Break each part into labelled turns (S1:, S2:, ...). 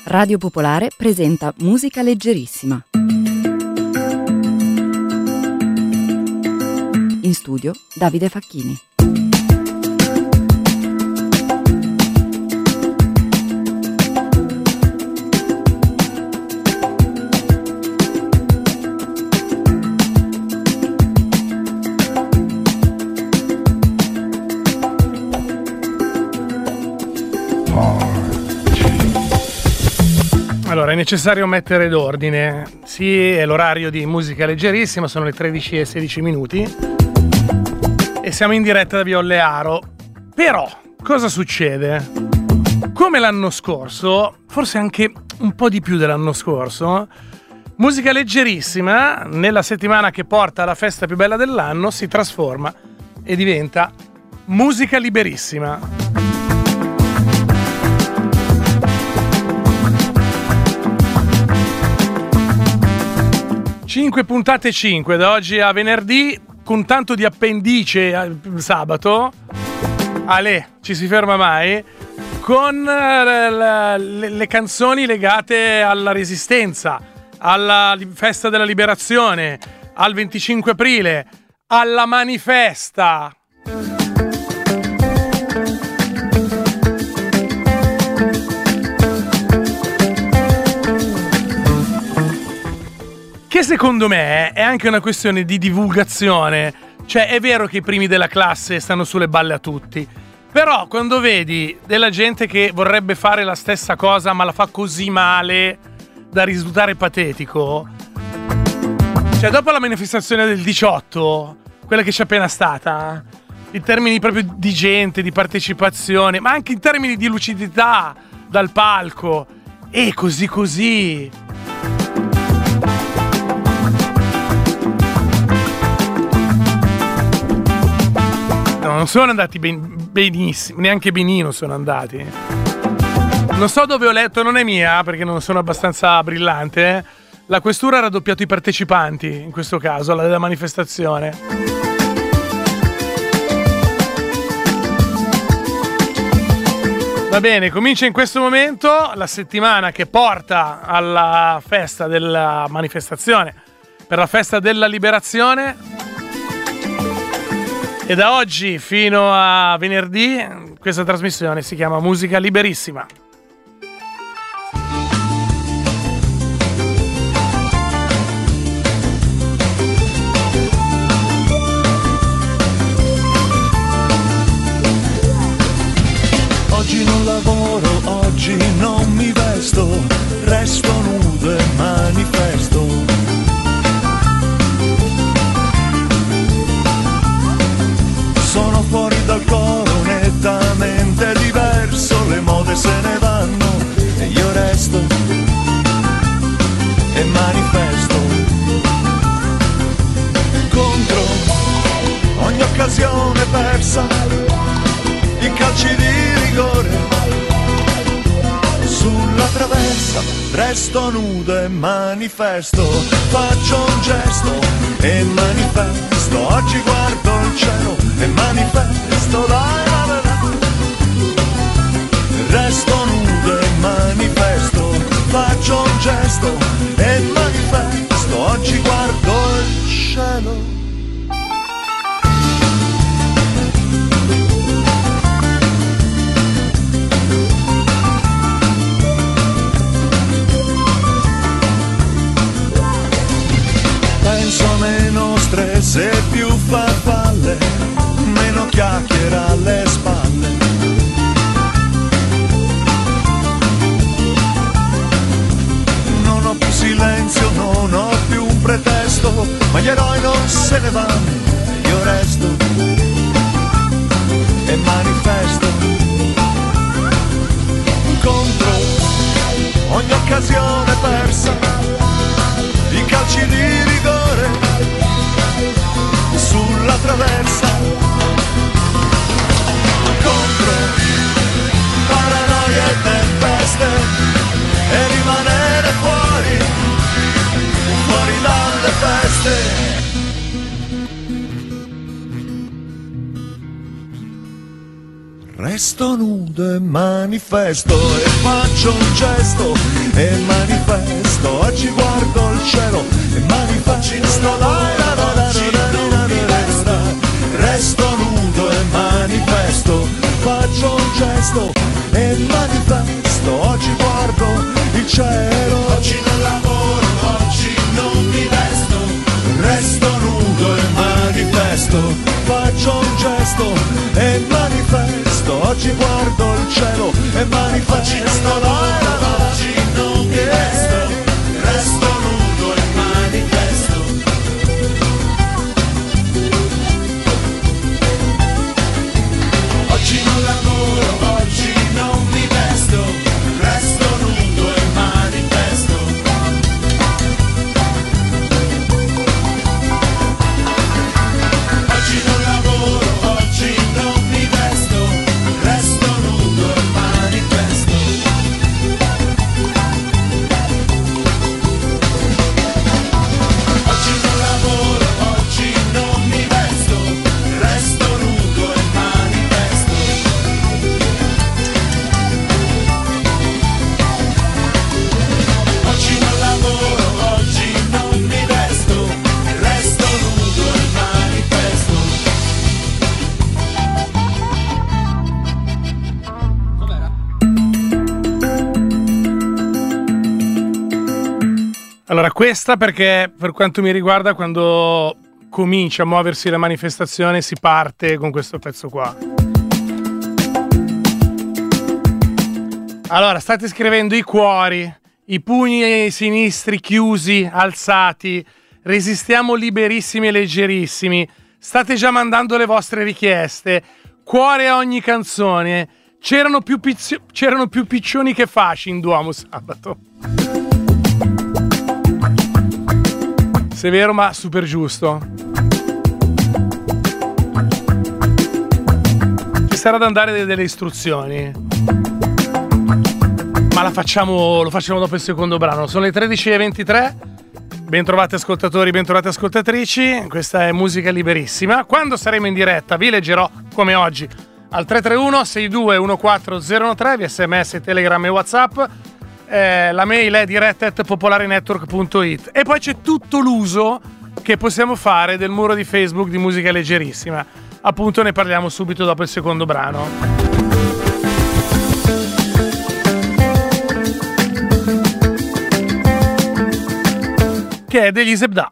S1: Radio Popolare presenta Musica Leggerissima. In studio Davide Facchini.
S2: Allora, è necessario mettere d'ordine. Sì, è l'orario di Musica Leggerissima, sono le 13:16 e siamo in diretta da Via Ollearo. Però, cosa succede? Come l'anno scorso, forse anche un po' di più dell'anno scorso, Musica Leggerissima, nella settimana che porta alla festa più bella dell'anno, si trasforma e diventa Musica Liberissima. 5 puntate 5 da oggi a venerdì, con tanto di appendice sabato. Ale, ci si ferma mai? Con le canzoni legate alla resistenza, alla festa della liberazione, al 25 aprile, alla manifesta. Che secondo me è anche una questione di divulgazione. Cioè, è vero che i primi della classe stanno sulle balle a tutti, però quando vedi della gente che vorrebbe fare la stessa cosa ma la fa così male da risultare patetico. Cioè, dopo la manifestazione del 18, quella che c'è appena stata, in termini proprio di gente, di partecipazione, ma anche in termini di lucidità dal palco, e così. Non sono andati benissimo, neanche benino sono andati. Non so dove ho letto, non è mia perché non sono abbastanza brillante. La questura ha raddoppiato i partecipanti, in questo caso, alla della manifestazione. Va bene, comincia in questo momento la settimana che porta alla festa della manifestazione, per la festa della liberazione. E da oggi fino a venerdì questa trasmissione si chiama Musica Liberissima.
S3: Oggi non lavoro, oggi non mi vesto, resto nudo e manifesto. Sono fuori dal coro, nettamente diverso, le mode se ne vanno e io resto e manifesto contro ogni occasione persa, i calci di rigore sulla traversa, resto nudo e manifesto, faccio un gesto e manifesto, oggi guardo il cielo e manifesto, resto nudo e manifesto, faccio un gesto e manifesto, oggi guardo il cielo. Penso meno stress e più farfalle, meno chiacchiere alle spalle. Non ho più silenzio, non ho più un pretesto, ma gli eroi non se ne vanno, io resto e manifesto contro ogni occasione persa, i calci di rigore sulla traversa, contro paranoia e tempeste, e rimanere fuori dalle feste. Resto nudo e manifesto e faccio un gesto e manifesto, oggi guardo il cielo e manifesto, resto nudo e manifesto, faccio un gesto e manifesto, oggi guardo il cielo. Oggi non lavoro, oggi non mi vesto, resto nudo e manifesto, faccio un gesto e manifesto, oggi guardo il cielo e manifesto, oggi non mi vesto, resto nudo e manifesto. Oggi non lavoro, oggi non mi vesto, resto nudo e manifesto. Oggi non lavoro, oggi non mi vesto, resto nudo e manifesto. Oggi non lavoro, oggi non mi vesto, resto nudo e manifesto. Oggi non lavoro, oggi non mi vesto, resto nudo e manifesto.
S2: Allora, questa perché per quanto mi riguarda, quando comincia a muoversi la manifestazione si parte con questo pezzo qua. Allora, state scrivendo i cuori, i pugni sinistri chiusi, alzati, resistiamo liberissimi e leggerissimi, state già mandando le vostre richieste, cuore a ogni canzone, c'erano più piccioni che fasci in Duomo sabato. Severo ma super giusto. Ci sarà da andare delle istruzioni, ma lo facciamo dopo il secondo brano. Sono le 13:23. Bentrovati ascoltatori, bentrovate ascoltatrici. Questa è Musica Liberissima. Quando saremo in diretta vi leggerò, come oggi, al 331 6214 013 via SMS, Telegram e WhatsApp. La mail è diretta@popolarenetwork.it. E poi c'è tutto l'uso che possiamo fare del muro di Facebook di Musica Leggerissima. Appunto, ne parliamo subito dopo il secondo brano. Che è degli Zebda.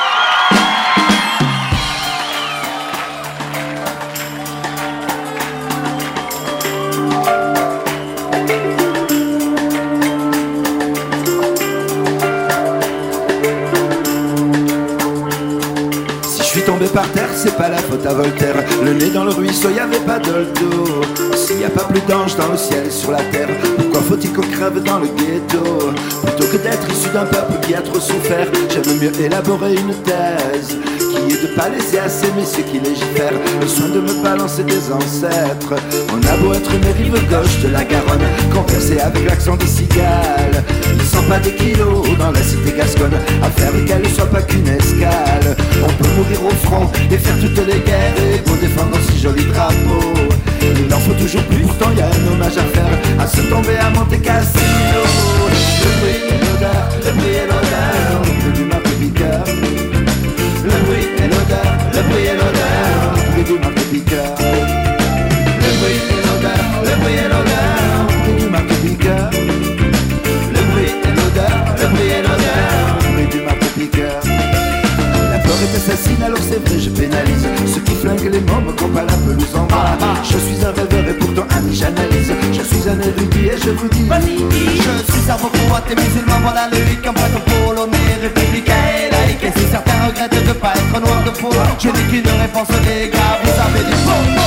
S4: Tombé par terre, c'est pas la faute à Voltaire. Le nez dans le ruisseau, y avait pas d'olto. S'il y a pas plus d'anges dans le ciel et sur la terre, pourquoi faut-il qu'on crève dans le ghetto? Plutôt que d'être issu d'un peuple qui a trop souffert, j'aime mieux élaborer une thèse qui est de pas laisser à ces messieurs qui légifèrent le soin de me balancer des ancêtres. On a beau être une rive gauche de la Garonne, converser avec l'accent des cigales, ils sont pas des kilos dans la cité gasconne à faire qu'elle soit pas qu'une escale. On peut mourir au front et faire toutes les guerres et pour défendre si joli drapeau. Il en faut toujours plus, pourtant y a un hommage à faire à se tomber à Monte Cassino. Le bruit et l'odeur, le bruit et l'odeur, le bruit du marque piqueur. Le bruit et l'odeur, le bruit et l'odeur, le bruit du marque piqueur. Le bruit et l'odeur, le bruit et l'odeur, le bruit du marque piqueur. Le bruit et l'odeur, le bruit et l'odeur, le bruit du marque piqueur. La peur est assassine, alors c'est vrai, je pénalise ceux qui flinguent les mômes, qu'on pas la pelouse en bas. Je suis un rêveur et pourtant ami, j'analyse. Je suis un érudit et je vous dis, je suis cerveau croate et musulman, voilà le hic, un prêtre polonais, républicain et laïque. Et si certains regrettent de pas être noir de peau, je n'ai qu'une réponse les gars, vous avez du faux.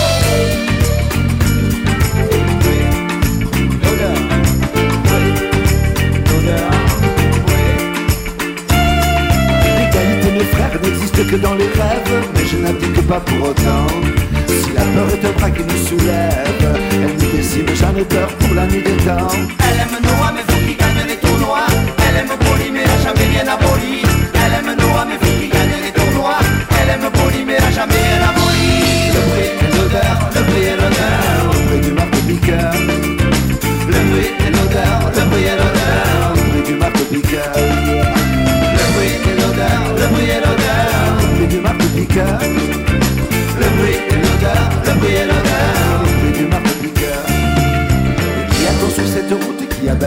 S4: Frère n'existe que dans les rêves, mais je n'abdique pas pour autant. Si la peur est un bras qui nous soulève, elle nous décime, j'en ai peur pour la nuit des temps. Elle aime Noah, mais faut qu'il gagne les tournois. Elle aime Poli, mais n'a jamais rien aboli. Elle aime Noah, mais faut qu'il gagne les tournois. Elle aime Poli, mais n'a jamais rien aboli. Le bruit et l'odeur, le bruit et l'odeur, le bruit du marque piqueur. Le bruit et l'odeur, le bruit et l'odeur,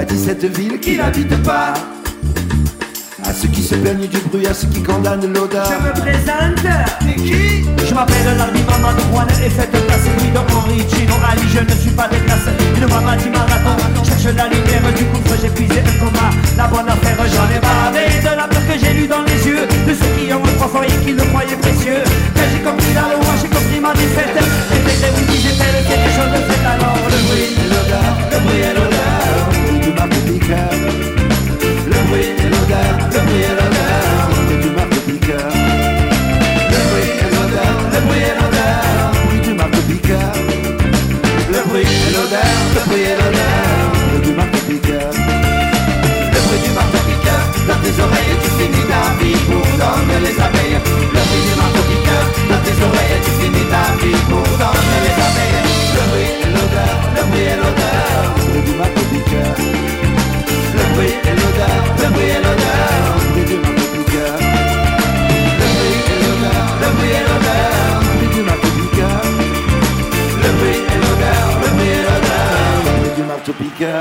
S4: de cette ville qui n'habite pas. À ceux qui se plaignent du bruit, à ceux qui condamnent l'odeur.
S5: Je me présente. T'es qui? Je m'appelle Lardy Maman de Juan et faites place Guido Origino Ali. Je ne suis pas de classe, une maman du marathon. Cherche la lumière du gouffre, j'ai puisé un coma. La bonne affaire, j'en ai bavé de la peur que j'ai lu dans les yeux de ceux qui ont un profond et qui le croyaient précieux. Quand j'ai compris la loi, j'ai compris ma défaite. Et dès que vous disiez tel quelque chose de fait, alors le bruit et l'odeur, le bruit et l'odeur
S4: du marteau-piqueur. Le bruit et l'odeur, le bruit et l'odeur du marteau-piqueur. Le bruit et l'odeur, le bruit et l'odeur du marteau-piqueur. Le bruit et l'odeur, le bruit et l'odeur du marteau-piqueur. Le bruit du marteau-piqueur, dans tes oreilles tu finis ta vie pour dormir les abeilles. Le bruit du marteau-piqueur, dans tes oreilles tu finis ta vie pour dormir les abeilles. Le bruit et l'odeur, le bruit et l'odeur du marteau-piqueur. Le bruit et l'odeur, le bruit et l'odeur du marteau-piqueur. Le bruit et l'odeur, le bruit et l'odeur du marteau-piqueur. Le bruit et l'odeur, le bruit et l'odeur du marteau-piqueur.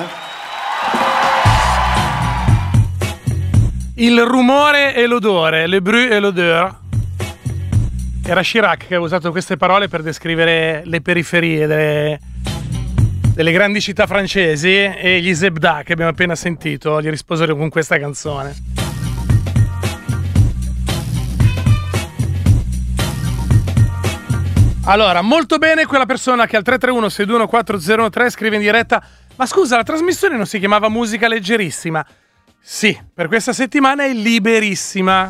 S2: Il rumore e l'odore, le bruit et l'odeur. Era Chirac che ha usato queste parole per descrivere le periferie delle grandi città francesi, e gli Zebda che abbiamo appena sentito gli risposero con questa canzone. Allora, molto bene quella persona che al 331-621-4013 scrive in diretta: ma scusa, la trasmissione non si chiamava Musica Leggerissima? Sì, per questa settimana è liberissima.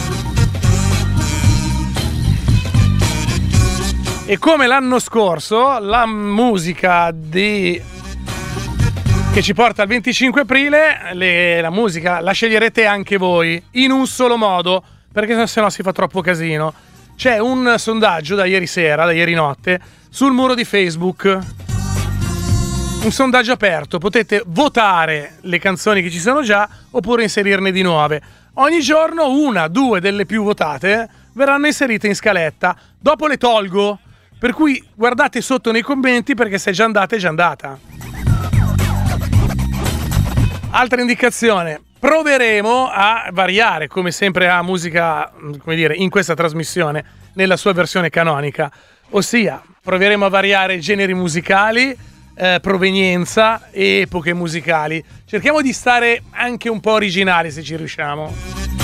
S2: E come l'anno scorso, la musica che ci porta al 25 aprile, la musica la sceglierete anche voi, in un solo modo, perché sennò si fa troppo casino. C'è un sondaggio da ieri sera, da ieri notte, sul muro di Facebook. Un sondaggio aperto, potete votare le canzoni che ci sono già oppure inserirne di nuove. Ogni giorno una, due delle più votate verranno inserite in scaletta. Dopo le tolgo, per cui guardate sotto nei commenti, perché se è già andata è già andata. Altra indicazione: proveremo a variare, come sempre, a musica, come dire, in questa trasmissione, nella sua versione canonica. Ossia, proveremo a variare generi musicali, provenienza e epoche musicali. Cerchiamo di stare anche un po' originali, se ci riusciamo.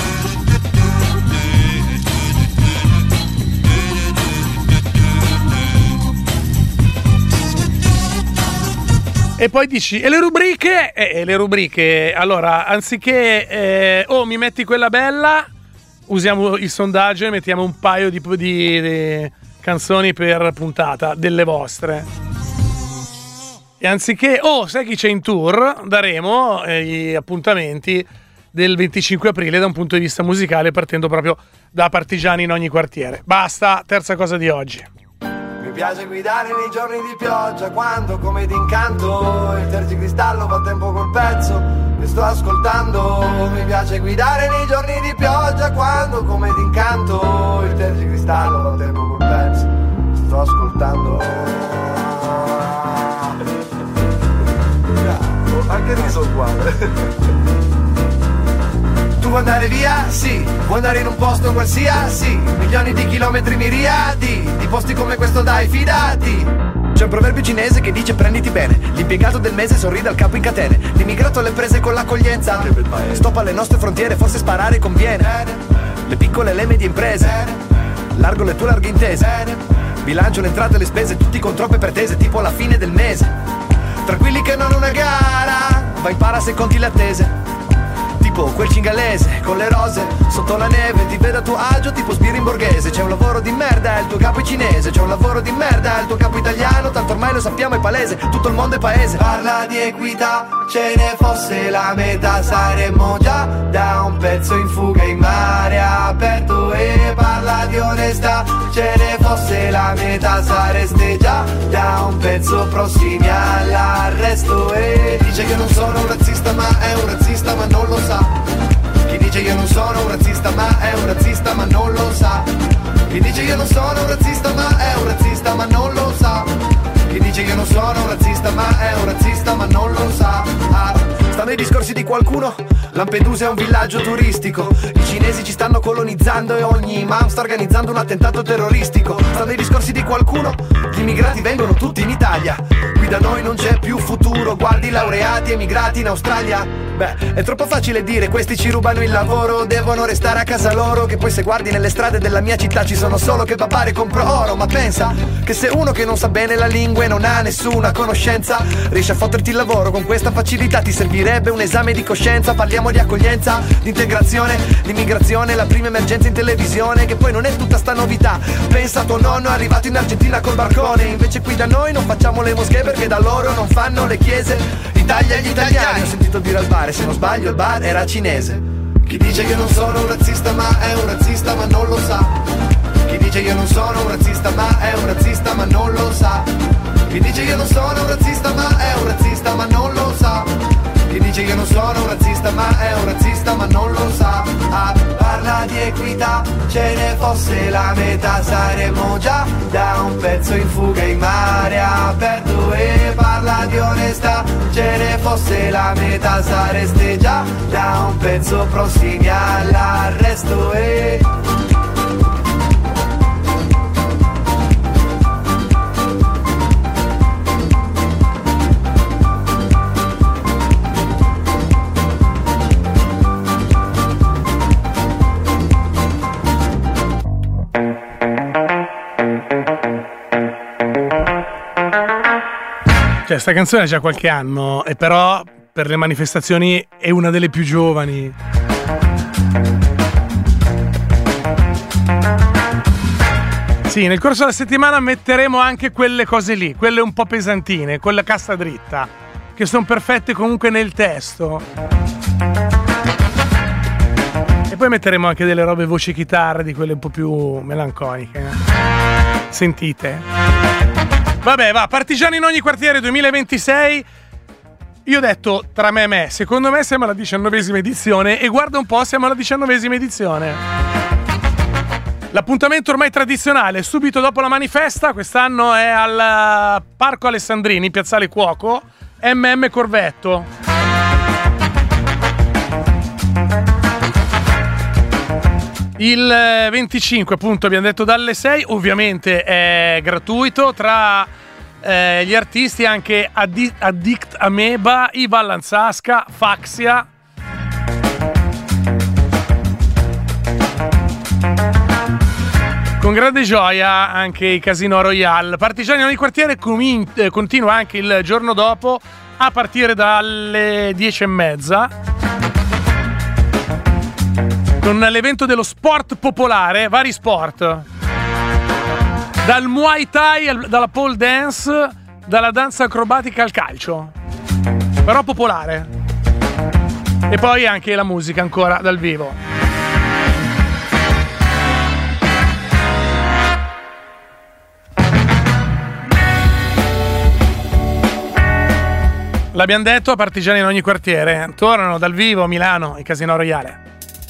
S2: E poi dici, e le rubriche? Le rubriche, allora, anziché mi metti quella bella, usiamo il sondaggio e mettiamo un paio di canzoni per puntata, delle vostre. E anziché, sai chi c'è in tour, daremo gli appuntamenti del 25 aprile da un punto di vista musicale, partendo proprio da partigiani in ogni quartiere. Basta, terza cosa di oggi.
S6: Mi piace guidare nei giorni di pioggia, quando come d'incanto il tergicristallo fa tempo col pezzo che sto ascoltando. Mi piace guidare nei giorni di pioggia, quando come d'incanto il tergicristallo fa tempo col pezzo che sto ascoltando. Anche il riso uguale. Tu vuoi andare via? Sì. Vuoi andare in un posto qualsiasi? Milioni di chilometri miriadi di posti come questo, dai, fidati. C'è un proverbio cinese che dice prenditi bene. L'impiegato del mese sorride al capo in catene. L'immigrato alle prese con l'accoglienza. Stop alle nostre frontiere, forse sparare conviene. Le piccole e le medie imprese. Largo le tue larghe intese. Bilancio le entrate e le spese, tutti con troppe pretese, tipo alla fine del mese. Tranquilli che non è una gara, vai para se conti le attese. Tipo quel cingalese con le rose sotto la neve, ti vedo a tuo agio tipo Sbirri in borghese. C'è un lavoro di merda, il tuo capo è cinese. C'è un lavoro di merda, il tuo capo italiano. Tanto ormai lo sappiamo, è palese, tutto il mondo è paese. Parla di equità, ce ne fosse la metà saremmo già da un pezzo in fuga in mare aperto. E parla di onestà, ce ne fosse la metà sareste già da un pezzo prossimi all'arresto. E dice che non sono un razzista ma è un razzista ma non lo sa. Chi dice io non sono un razzista ma è un razzista ma non lo sa. Chi dice io non sono un razzista ma è un razzista ma non lo sa. Chi dice io non sono un razzista ma è un razzista ma non lo sa. Stanno Stanno i discorsi di qualcuno, Lampedusa è un villaggio turistico, i cinesi ci stanno colonizzando e ogni imam sta organizzando un attentato terroristico. Stanno i discorsi di qualcuno, gli immigrati vengono tutti in Italia, qui da noi non c'è più futuro, guardi laureati emigrati in Australia. Beh, è troppo facile dire questi ci rubano il lavoro, devono restare a casa loro, che poi se guardi nelle strade della mia città ci sono solo che papare compro oro. Ma pensa che se uno che non sa bene la lingua e non ha nessuna conoscenza riesce a fotterti il lavoro con questa facilità, ti servirebbe un esame di coscienza. Parliamo di accoglienza, di integrazione, l'immigrazione, la prima emergenza in televisione, che poi non è tutta sta novità. Pensa a tuo nonno arrivato in Argentina col barcone, invece qui da noi non facciamo le moschee perché da loro non fanno le chiese. Italia agli italiani, ho sentito dire al bar, se non sbaglio il bar era cinese. Chi dice che non sono un razzista ma è un razzista ma non lo sa. Chi dice io non sono un razzista ma è un razzista ma non lo sa. Chi dice io non sono un razzista ma è un razzista ma non lo sa. Chi dice che non sono un razzista ma è un razzista ma non lo sa. Ah, parla di equità, ce ne fosse la metà saremmo già da un pezzo in fuga in mare aperto. E parla di onestà, ce ne fosse la metà sareste già da un pezzo prossimi all'arresto. E
S2: cioè, sta canzone ha già qualche anno, e però per le manifestazioni è una delle più giovani. Sì, nel corso della settimana metteremo anche quelle cose lì, quelle un po' pesantine, quella cassa dritta, che sono perfette comunque nel testo. E poi metteremo anche delle robe voci chitarra, di quelle un po' più melanconiche. Sentite? Vabbè, va, Partigiani in ogni quartiere 2026. Io ho detto tra me e me, secondo me siamo alla 19ª edizione, e guarda un po', siamo alla 19ª edizione. L'appuntamento ormai tradizionale, subito dopo la manifesta, quest'anno è al Parco Alessandrini, Piazzale Cuoco, Corvetto. Il 25, appunto, abbiamo detto dalle 6, ovviamente è gratuito. Tra gli artisti anche Addict Ameba, Iva Lanzasca, Faxia. Con grande gioia anche i Casino Royale. Partigiani in ogni quartiere continua anche il giorno dopo a partire dalle 10:30. Con l'evento dello sport popolare, vari sport, dal Muay Thai, dalla pole dance, dalla danza acrobatica al calcio, però popolare, e poi anche la musica ancora dal vivo. L'abbiamo detto, a Partigiani in ogni quartiere tornano dal vivo a Milano, il Casino Royale.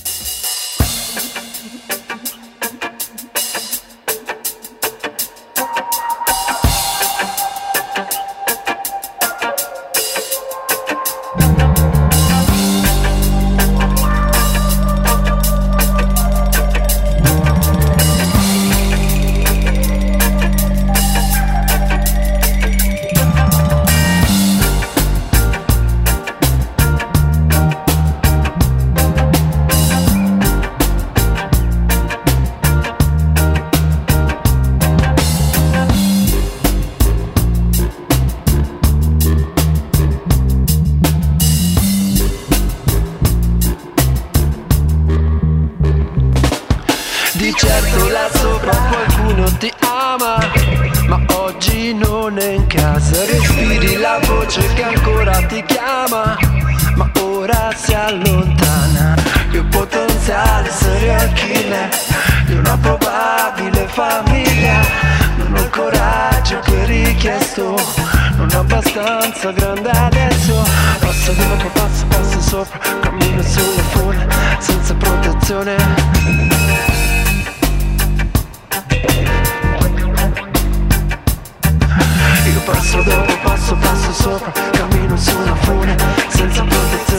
S7: Grande adesso, passo dopo passo, passo sopra, cammino sulle fune, senza protezione. Io passo dopo passo, passo sopra, cammino sulla fune, senza protezione.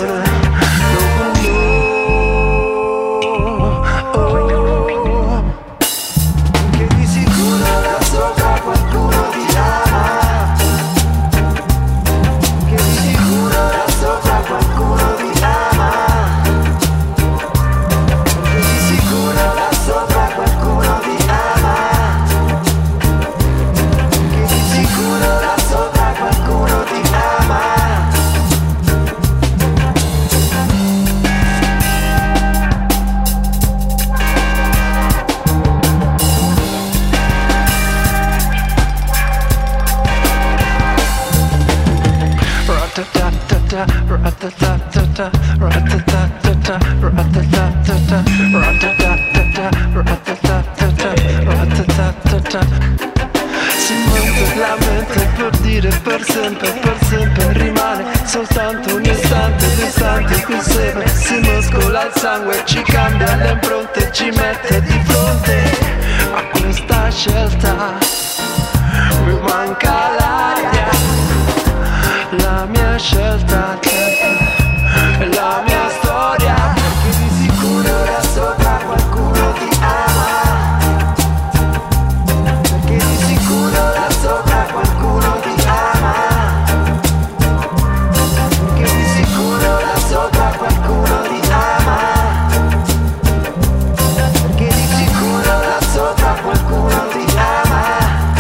S7: Si monta la mente per dire per sempre rimane soltanto un istante, l'istante in cui sempre si muscola il sangue, ci cambia le impronte, ci mette di fronte a questa scelta. Mi manca l'aria, la mia scelta, la mia storia, perché di sicuro là sopra qualcuno ti ama, perché di sicuro là sopra qualcuno ti ama, perché di sicuro là sopra qualcuno ti ama, perché di sicuro là sopra qualcuno ti ama.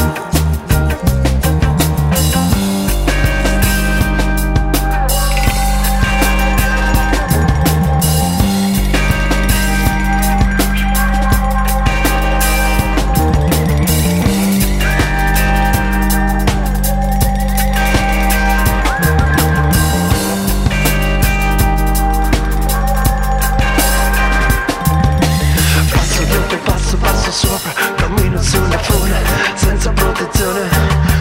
S7: Passo sopra, cammino sulla folla, senza protezione.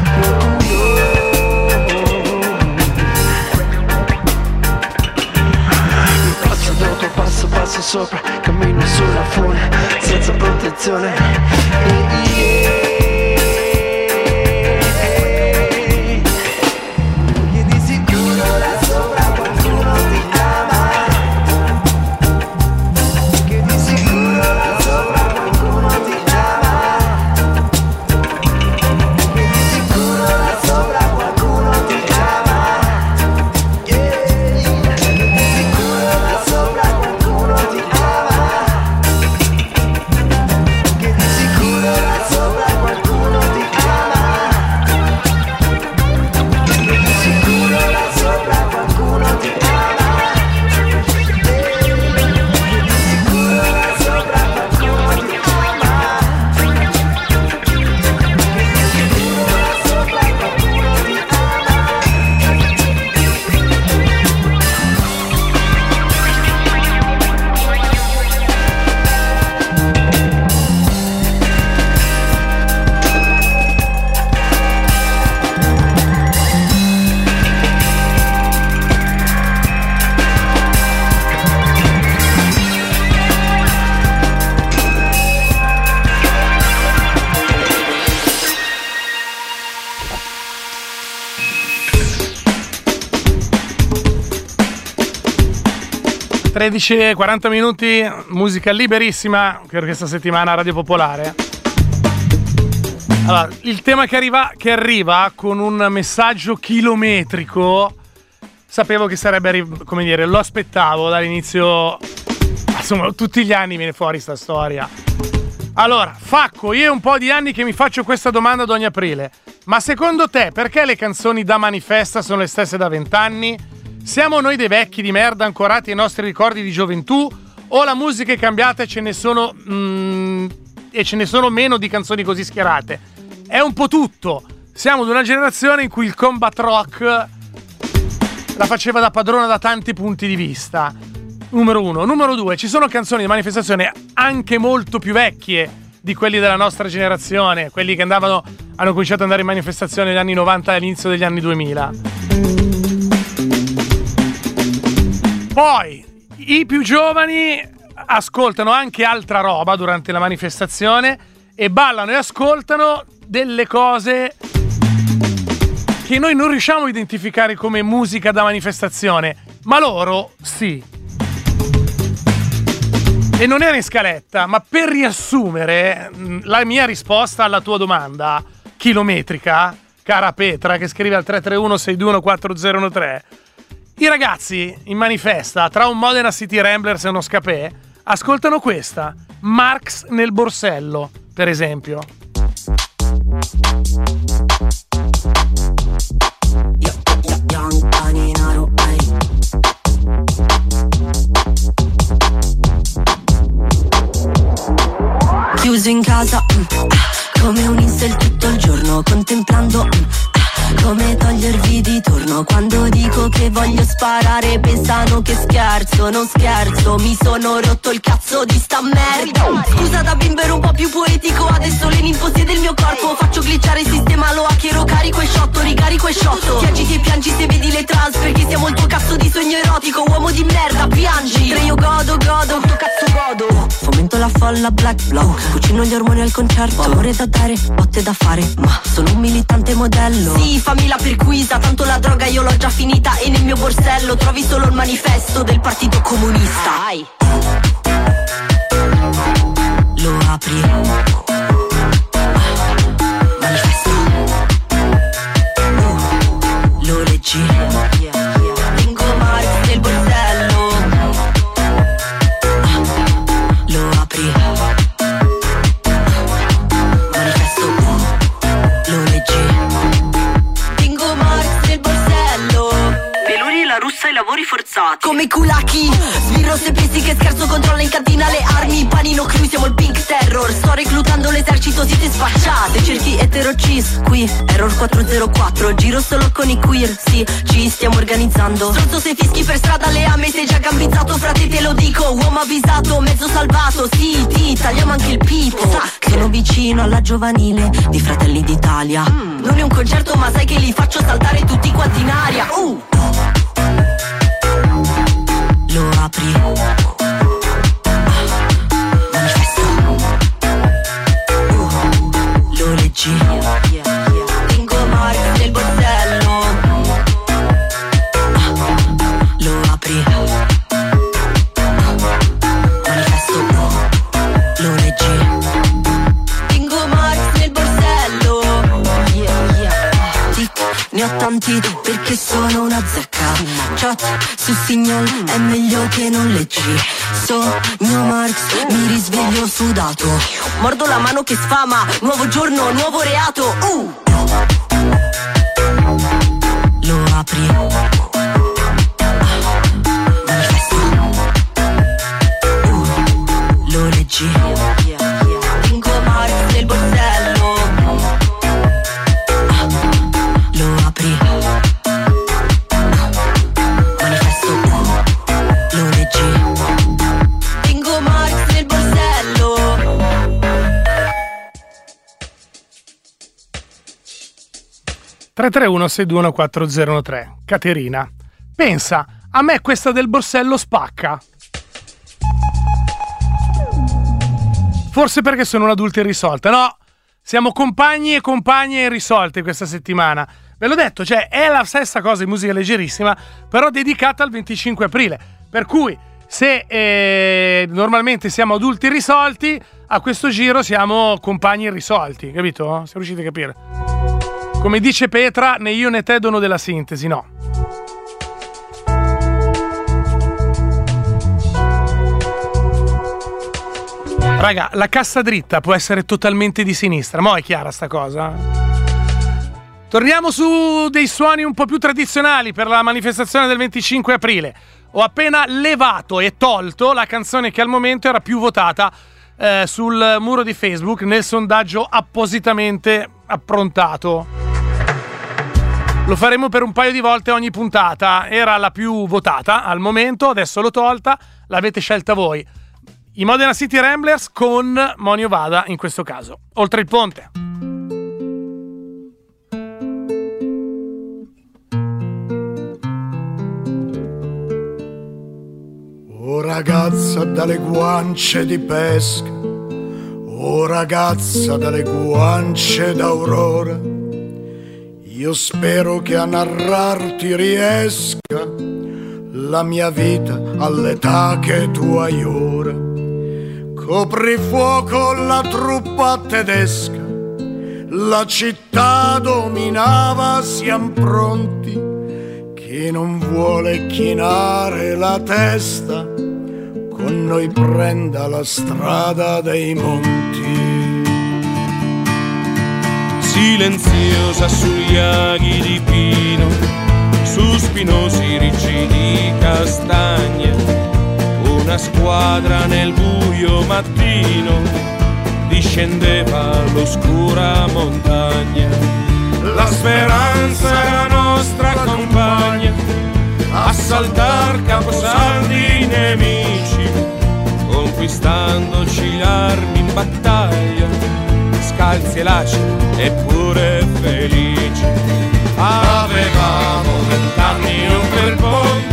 S7: Passo dopo passo sopra, cammino sulla folla, senza protezione. Perché di sicuro là sopra qualcuno ti ama, perché di sicuro là sopra qualcuno ti ama, perché di sicuro là sopra qualcuno ti ama, perché di sicuro là sopra qualcuno ti ama, perché di sicuro là sopra qualcuno ti ama, perché di sicuro là sopra qualcuno ti ama, perché di sicuro là sopra qualcuno ti ama, perché di sicuro là sopra qualcuno ti
S2: – 13:40 minuti, musica liberissima per questa settimana a Radio Popolare. Allora, il tema che arriva con un messaggio chilometrico, sapevo che sarebbe, come dire, lo aspettavo dall'inizio. Insomma, tutti gli anni viene fuori sta storia. Allora, Facco, io è un po' di anni che mi faccio questa domanda ad ogni aprile. Ma secondo te perché le canzoni da manifesta sono le stesse da 20 anni? Siamo noi dei vecchi di merda ancorati ai nostri ricordi di gioventù, o la musica è cambiata e ce ne sono meno di canzoni così schierate? È un po' tutto. Siamo di una generazione in cui il combat rock la faceva da padrona da tanti punti di vista. Numero 1. Numero 2, ci sono canzoni di manifestazione anche molto più vecchie di quelli della nostra generazione, quelli che hanno cominciato ad andare in manifestazione negli anni 90 e all'inizio degli anni 2000. Poi i più giovani ascoltano anche altra roba durante la manifestazione e ballano e ascoltano delle cose che noi non riusciamo a identificare come musica da manifestazione, ma loro sì. E non era in scaletta, ma per riassumere la mia risposta alla tua domanda chilometrica, cara Petra, che scrive al 331-621-4013, i ragazzi in manifesta, tra un Modena City Ramblers e uno Scapè, ascoltano questa, Marx nel borsello, per esempio.
S8: Chiuso in casa, come un incel tutto il giorno, contemplando come togliervi di torno. Quando dico che voglio sparare pensano che scherzo, non scherzo. Mi sono rotto il cazzo di sta merda. Scusa da bimbo ero un po' più poetico, adesso Lenin possiede il mio corpo. Faccio glitchare il sistema, lo hackero, carico e shotto, ricarico e shotto. Ti agiti e piangi se vedi le trans, perché siamo il tuo cazzo di sogno erotico. Uomo di merda, piangi. Mentre io godo, sto cazzo godo. Fomento la folla black block, cucino gli ormoni al concerto. Amore da dare, botte da fare, ma sono un militante modello. Sì, fammi la perquisa, tanto la droga io l'ho già finita. E nel mio borsello trovi solo il manifesto del partito comunista. Lo apri, manifesto, lo leggi. Lingo Marx nel borsello, lo apri, manifesto, lo leggi. Lingo Marx nel borsello, Meloni la russa ai lavori forzati. Come i culacchi, sbirro se pensi che scherzo, controlla in cantina le armi. Panino crew, siamo il pink terror. Sto reclutando l'esercito, siete sfacciate. Cerchi etero cis, qui, error 404. Giro solo con i queer, sì, ci stiamo organizzando. Stronzo se fischi per strada le ame, sei già gambizzato, frate te lo dico. Uomo avvisato, mezzo salvato, sì, ti tagliamo anche il pipo. Sono vicino alla giovanile di Fratelli d'Italia. Non è un concerto ma sai che li faccio saltare tutti quanti in aria. Lo apri, manifesto, lo leggi. Lingo Marx nel borsello, lo apri, manifesto, lo leggi. Lingo Marx nel borsello, ne ho tanti perché sono una zecca. Chat su Signal è meglio che non leggi. Sogno Marx, mi risveglio sudato. Mordo la mano che sfama, nuovo giorno, nuovo reato. Lo apri, manifesto, lo leggi. Lingo Marx nel borsello, lo apri, manifesto, lo leggi. Lingo Marx nel borsello.
S2: (331-621-4013). Caterina, pensa, a me questa del borsello spacca. Forse perché sono un adulto irrisolta. No, siamo compagni e compagne irrisolte questa settimana. Ve l'ho detto, cioè è la stessa cosa in musica leggerissima, però dedicata al 25 aprile. Per cui se normalmente siamo adulti irrisolti, a questo giro siamo compagni irrisolti, capito? Siamo riusciti a capire? Come dice Petra, né io né te dono della sintesi, no. Raga, la cassa dritta può essere totalmente di sinistra, mo' è chiara sta cosa? Torniamo su dei suoni un po' più tradizionali per la manifestazione del 25 aprile. Ho appena levato e tolto la canzone che al momento era più votata sul muro di Facebook nel sondaggio appositamente approntato. Lo faremo per un paio di volte ogni puntata. Era la più votata al momento, adesso l'ho tolta, l'avete scelta voi. I Modena City Ramblers con Monio Vada in questo caso. Oltre il ponte.
S3: Oh ragazza dalle guance di pesca, oh ragazza dalle guance d'aurora, io spero che a narrarti riesca la mia vita all'età che tu hai ora. Coprifuoco la truppa tedesca, la città dominava, siam pronti. Chi non vuole chinare la testa, con noi prenda la strada dei monti.
S9: Silenziosa sugli aghi di pino, su spinosi ricci di castagne, una squadra nel buio mattino discendeva l'oscura montagna. La speranza portandoci le armi in battaglia, scalzi e laceri eppure felici. Avevamo 20 anni oltre il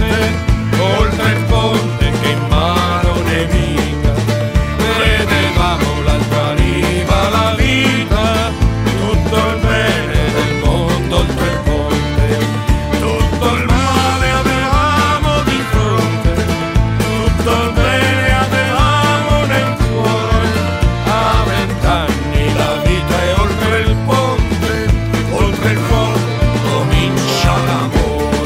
S9: ponte che in mano nemica, vedevamo l'altra riva, la vita, tutto il bene del mondo oltre il ponte, tutto il male avevamo di fronte, tutto il bene avevamo nel cuore. A 20 anni la vita è oltre il ponte, oltre il fuoco comincia l'amore.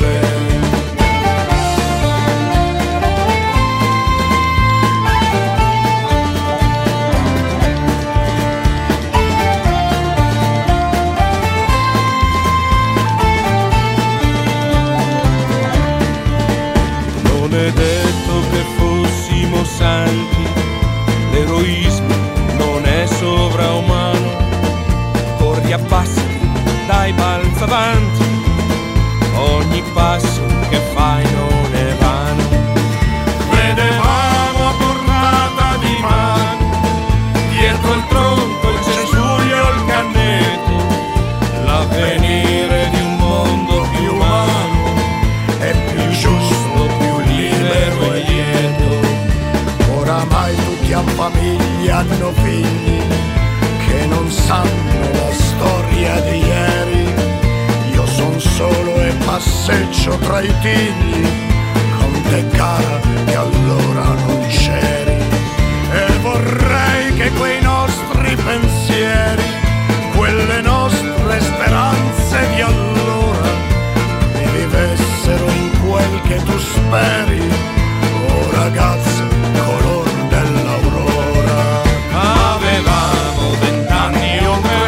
S9: Non è detto che fossimo santi, l'eroismo non è sovraumano, corri abbassati, dai balza avanti, ogni passo che fai non è vano. Vedevamo a portata di mano, dietro il tronco, il cespuglio, il cannetto, l'avvenire di un mondo più umano, è più giusto, più libero e lieto.
S3: Oramai tutti a famiglia hanno figli che non sanno la storia di ieri. Io son solo e passeggio tra i tigli, con te cara che allora non c'eri. E vorrei che quei nostri pensieri, quelle nostre speranze di allora, rivivessero in quel che tu speri, oh ragazze, color dell'aurora.
S9: Avevamo 20 anni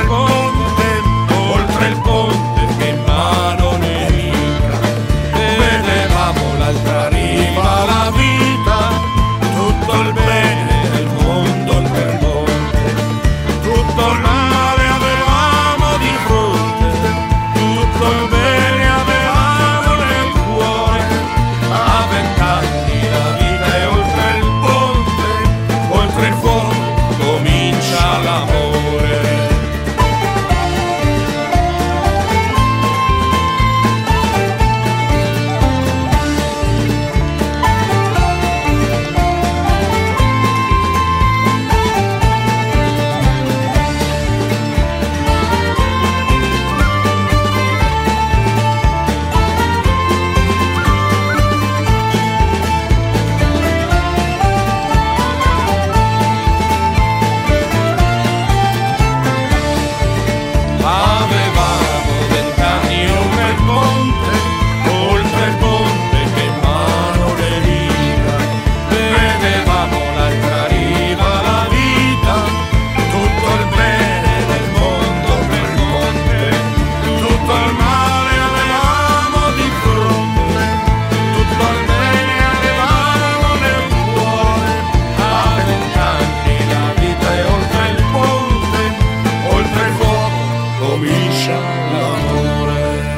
S9: oltre il ponte che in mano nemica, vedevamo l'altra riva, la vita, tutto il bene del mondo oltre il ponte, tutto il male avevamo di fronte, tutto il bene avevamo nel cuore. A 20 anni la vita è oltre il ponte, oltre il fuoco comincia l'amore. Avevamo 20 anni oltre il ponte che in mano nemica, vedevamo l'altra riva, la vita, tutto il bene del mondo per il ponte, tutto il male avevamo di fronte, tutto il bene avevamo nel cuore. A 20 anni la vita è oltre il ponte, oltre il fuoco comincia l'amore.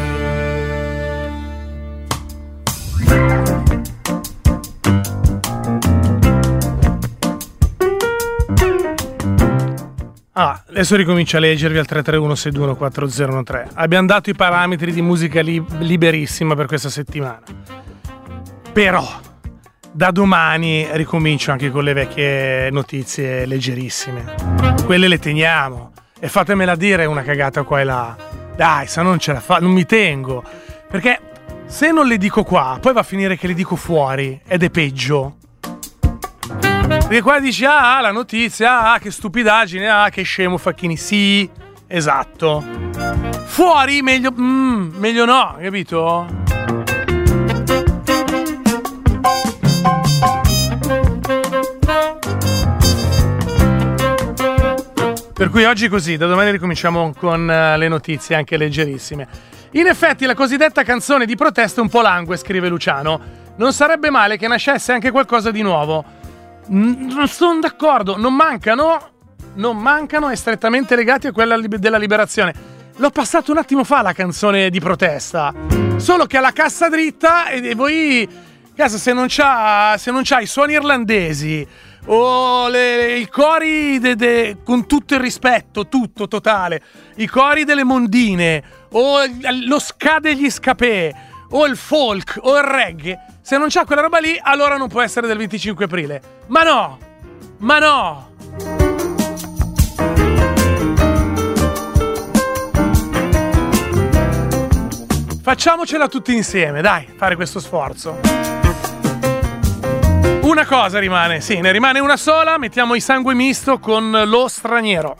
S2: Adesso ricomincio a leggervi al 331-621-4013. Abbiamo dato i parametri di musica liberissima per questa settimana. Però da domani ricomincio anche con le vecchie notizie leggerissime. Quelle le teniamo. E fatemela dire una cagata qua e là. Dai, se non ce la fa, non mi tengo. Perché se non le dico qua, poi va a finire che le dico fuori ed è peggio. Perché qua dici, la notizia, che stupidaggine, che scemo Facchini. Sì, esatto. Fuori meglio no, capito? Per cui oggi così, da domani ricominciamo con le notizie anche leggerissime. In effetti la cosiddetta canzone di protesta è un po' langue, scrive Luciano. Non sarebbe male che nascesse anche qualcosa di nuovo. Non sono d'accordo, non mancano e strettamente legati a quella della liberazione. L'ho passato un attimo fa la canzone di protesta, solo che alla cassa dritta e voi, se non c'ha i suoni irlandesi o i cori con tutto il rispetto, tutto totale, i cori delle mondine, o lo ska degli scapè, o il folk, o il reggae, se non c'è quella roba lì, allora non può essere del 25 aprile. Ma no! Ma no! Facciamocela tutti insieme, dai, fare questo sforzo. Una cosa rimane, sì, ne rimane una sola, mettiamo i Sangue Misto con Lo Straniero.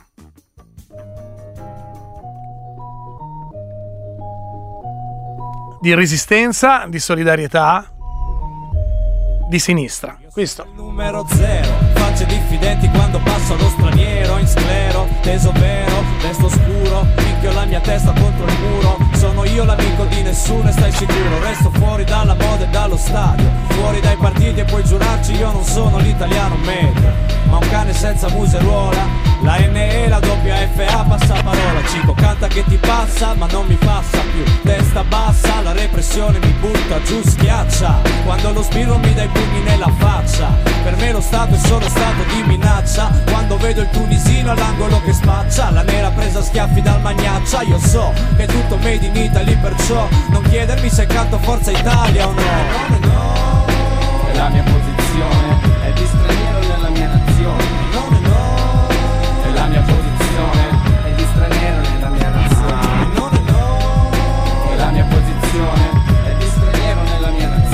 S2: Di resistenza, di solidarietà, di sinistra. Questo.
S10: Numero 0, facce diffidenti quando passo lo straniero in sclero, teso vero, resto scuro, picchio la mia testa contro il muro, sono io l'amico di nessuno e stai sicuro, resto fuori dalla moda e dallo stadio, fuori dai partiti e puoi giurarci io non sono l'italiano medio, ma un cane senza museruola, la NE, la WFA passa parola, Cico canta che ti passa ma non mi passa più, testa bassa, la repressione mi butta giù, schiaccia, quando lo sbirro mi dà i pugni nella faccia. Per me lo Stato è solo stato di minaccia. Quando vedo il tunisino all'angolo che spaccia, la nera presa a schiaffi dal magnaccia. Io so che è tutto made in Italy, perciò non chiedermi se canto Forza Italia o no. No, è la mia posizione, è di straniero nella mia nazione. No, è la mia posizione, è di straniero nella mia nazione. No, è la mia posizione, è di straniero nella mia nazione.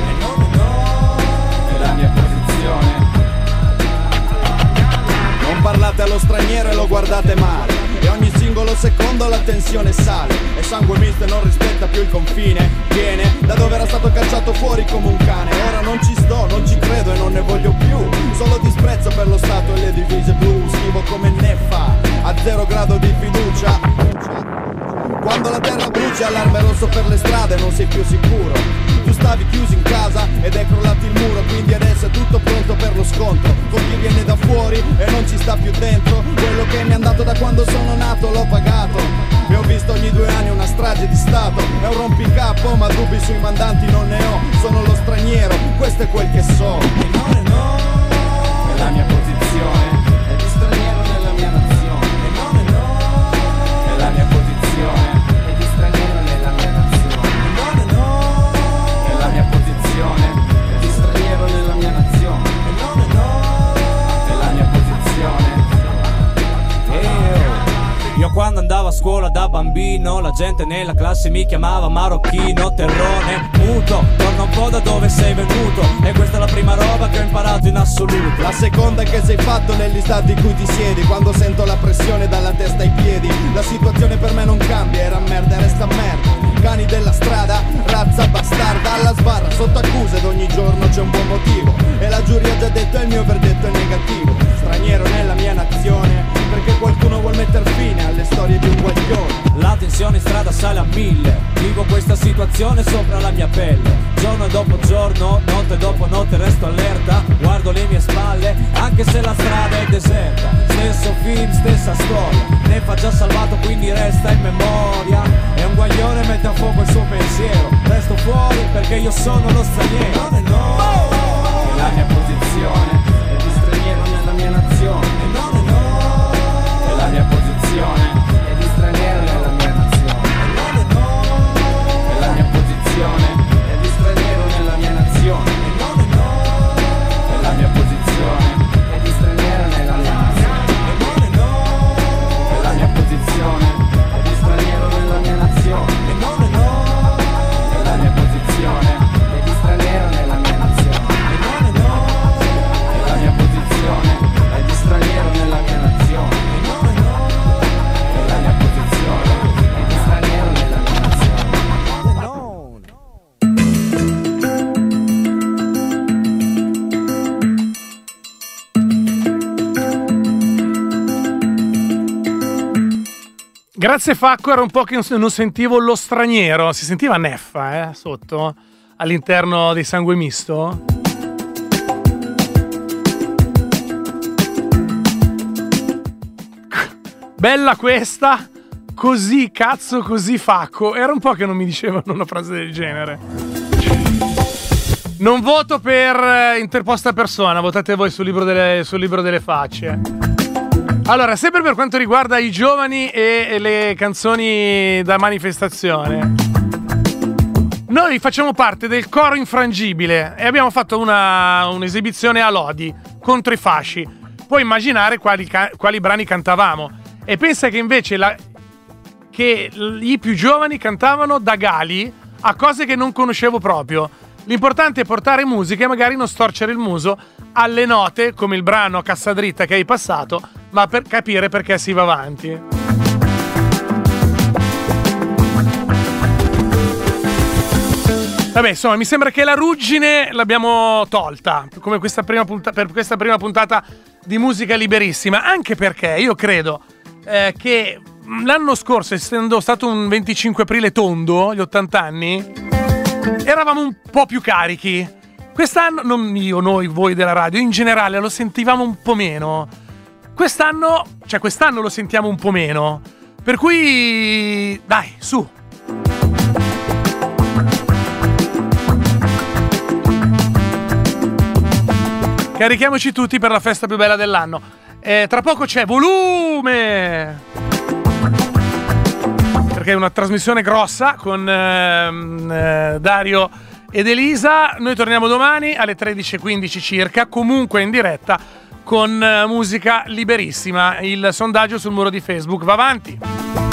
S10: Non parlate allo straniero e lo guardate male, e ogni singolo secondo la tensione sale, e Sangue Misto non rispetta più il confine, viene da dove era stato cacciato fuori come un cane. Ora non ci sto, non ci credo e non ne voglio più, solo disprezzo per lo Stato e le divise blu. Scrivo come neffa, a 0 grado di fiducia. Quando la terra brucia, allarme rosso per le strade, non sei più sicuro. Tu stavi chiuso in casa ed è crollato il muro, quindi adesso è tutto pronto per lo scontro con chi viene da fuori e non ci sta più dentro. Quello che mi è andato da quando sono nato l'ho pagato, e ho visto ogni 2 anni una strage di stato. È un rompicapo ma dubbi sui mandanti non ne ho, sono lo straniero, questo è quel che so. E no, è la mia posizione, è di straniero nella mia nazione. E no, è la mia posizione, è di straniero nella mia nazione. E no, è la mia posizione, è di straniero nella mia nazione. E no, è la mia posizione. Io quando andavo a scuola da bambino, la gente nella classe mi chiamava marocchino, terrone, muto, torna un po' da dove sei venuto, e questa è la prima roba che ho imparato in assoluto. La seconda è che sei fatto negli stati in cui ti siedi, quando sento la pressione dalla testa ai piedi. La situazione per me non cambia, era merda e resta merda. Cani della strada, razza bastarda, alla sbarra, sotto accusa ed ogni giorno c'è un buon motivo, e la giuria ha già detto il mio verdetto è negativo. Straniero nella mia nazione, perché qualcuno vuol metter fine alle storie di un guaglione. La tensione in strada sale a 1000, vivo questa situazione sopra la mia pelle. Giorno dopo giorno, notte dopo notte resto allerta, guardo le mie spalle, anche se la strada è deserta. Stesso film, stessa storia, ne fa già salvato quindi resta in memoria. E un guaglione mette a fuoco il suo pensiero, resto fuori perché io sono lo straniero. No, è la mia posizione, è di straniero nella mia nazione. No, è la mia posizione, è di straniero nella mia nazione. È la mia posizione, è di straniero nella mia nazione. È la mia posizione, è di straniero nella mia nazione. È la mia posizione, è di straniero nella mia nazione. È la mia posizione, è di straniero nella mia nazione. È la mia posizione, è di straniero nella mia nazione. È la mia posizione, è di straniero nella mia
S2: Grazie Facco, era un po' che non sentivo lo straniero, si sentiva neffa sotto, all'interno dei Sangue Misto. Bella questa, così cazzo, così Facco, era un po' che non mi dicevano una frase del genere. Non voto per interposta persona, votate voi sul libro delle facce. Allora, sempre per quanto riguarda i giovani e le canzoni da manifestazione, noi facciamo parte del coro infrangibile e abbiamo fatto un'esibizione a Lodi contro i fasci. Puoi immaginare quali brani cantavamo. E pensa che invece che i più giovani cantavano da gali a cose che non conoscevo proprio. L'importante è portare musica e magari non storcere il muso alle note, come il brano a cassa dritta che hai passato, ma per capire perché si va avanti. Vabbè, insomma, mi sembra che la ruggine l'abbiamo tolta, come per questa prima puntata di Musica Liberissima, anche perché io credo che l'anno scorso, essendo stato un 25 aprile tondo, gli 80 anni, eravamo un po' più carichi. Quest'anno, non io, noi, voi della radio, in generale lo sentivamo un po' meno. Quest'anno lo sentiamo un po' meno. Per cui, dai, su. Carichiamoci tutti per la festa più bella dell'anno. Tra poco c'è Volume, perché è una trasmissione grossa con Dario ed Elisa. Noi torniamo domani alle 13:15 circa, comunque in diretta con Musica Liberissima. Il sondaggio sul muro di Facebook va avanti.